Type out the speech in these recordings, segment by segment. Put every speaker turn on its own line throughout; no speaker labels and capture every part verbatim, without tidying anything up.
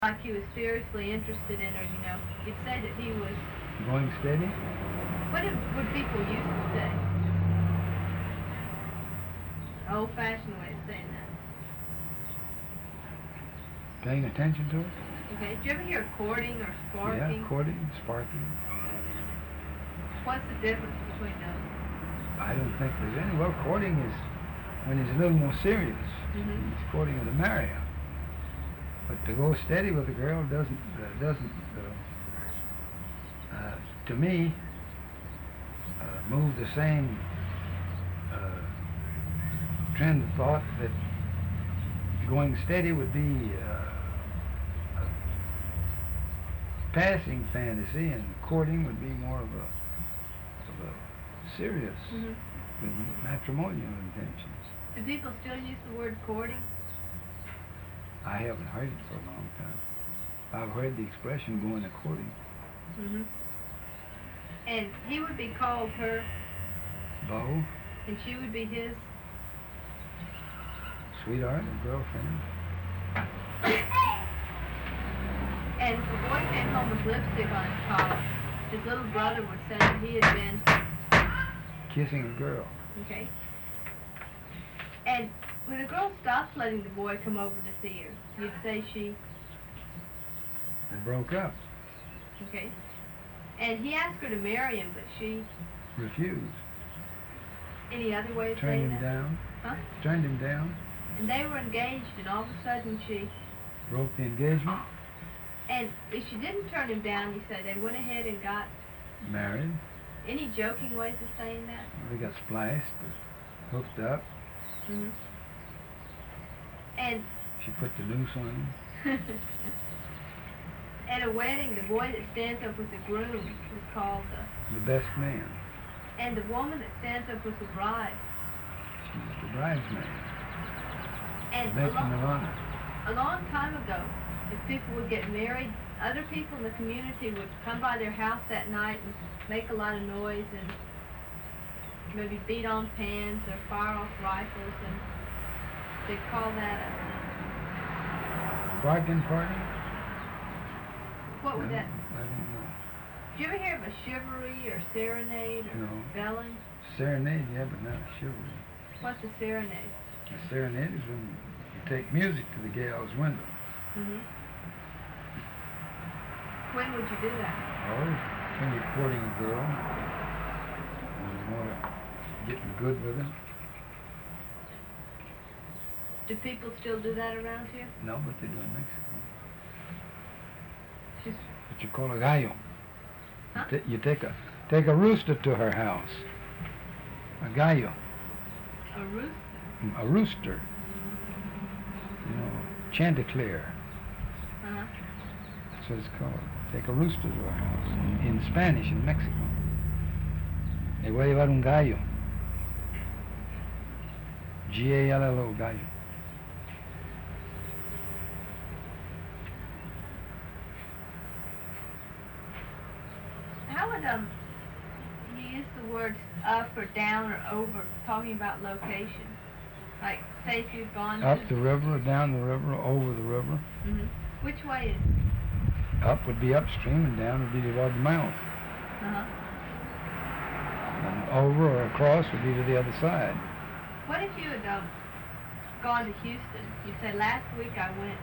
like he was seriously interested in her, you know. He'd say that he was...
Going steady?
What did, would people used to say? Old-fashioned way of saying that.
Paying attention to it?
Okay, did you ever hear courting or sparking?
Yeah, courting, sparking.
What's the difference between those?
I don't think there's any. Well, courting is when he's a little more serious.
Mm-hmm.
He's courting her to marry her. But to go steady with a girl doesn't, uh, doesn't uh, uh, to me, uh, move the same uh, trend of thought that going steady would be uh, a passing fantasy, and courting would be more of a, of a serious,
Mm-hmm.
with matrimonial intentions.
Do people still use the word courting?
I haven't heard it for a long time. I've heard the expression going a courting.
Mm-hmm. And he would be called her,
Beau,
and she would be his.
sweetheart, or girlfriend.
And if the boy came home with lipstick on his collar, his little brother would say that he had been...
Kissing a girl.
Okay. And when a girl stopped letting the boy come over to see her, you'd say she...
They broke up.
Okay. And he asked her to marry him, but she...
Refused.
Any other way of
Turned
saying
him
that?
down.
Huh?
Turned him down.
And they were engaged, and all of a sudden she...
Broke the engagement.
And if she didn't turn him down, you say they went ahead and got...
Married.
Any joking ways of saying that?
They got spliced, hooked up.
Mm-hmm. And...
She put the noose on him.
At a wedding, the boy that stands up with the groom is called the...
The best man.
And the woman that stands up with the bride.
She's the bridesmaid.
And a
Matron
long,
of honor.
a long time ago, if people would get married, other people in the community would come by their house that night and make a lot of noise and maybe beat on pans or fire off rifles, and they'd call that a...
Bargain party?
What would
I
that...
don't- I don't know.
Did you ever hear of a chivalry or serenade or
No.
bellin?
Serenade, yeah, but not a chivalry.
What's a serenade?
A serenade is when you take music to the gal's window.
Mm-hmm. When would you do that?
Oh, when you're courting a girl, and you want to get good with her.
Do people still do that around here?
No, but they do in Mexico.
Just,
What you call a gallo.
huh?
You, ta- you take a take a rooster to her house. A gallo.
A rooster?
A rooster. You know, chanticleer.
Uh-huh.
That's what it's called. Take a rooster to her house. In, in Spanish, in Mexico. Le voy a llevar un gallo. G A L L O, gallo.
How would um you use the words up or down or over talking about location? Like, say if you've gone
Up
to...
the river, down the river, over the river.
Mm-hmm. Which way is...
Up would be upstream, and down would be toward the mouth.
Uh-huh.
And over or across would be to the other side.
What if you had um, gone to Houston? You say, last week I went...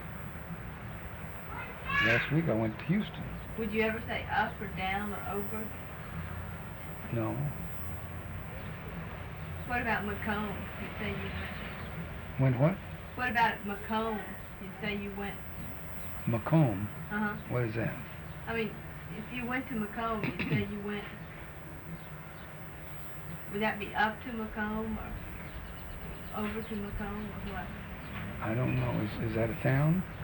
Last week I went to Houston.
Would you ever say up or down or over?
No.
What about Macomb? You say you went...
Went what?
What about Macomb? You say you went...
Macomb.
Uh-huh.
What is that?
I mean, if you went to Macomb, you say you went... Would that be up to Macomb or over to Macomb or what?
I don't know. Is, is that a town?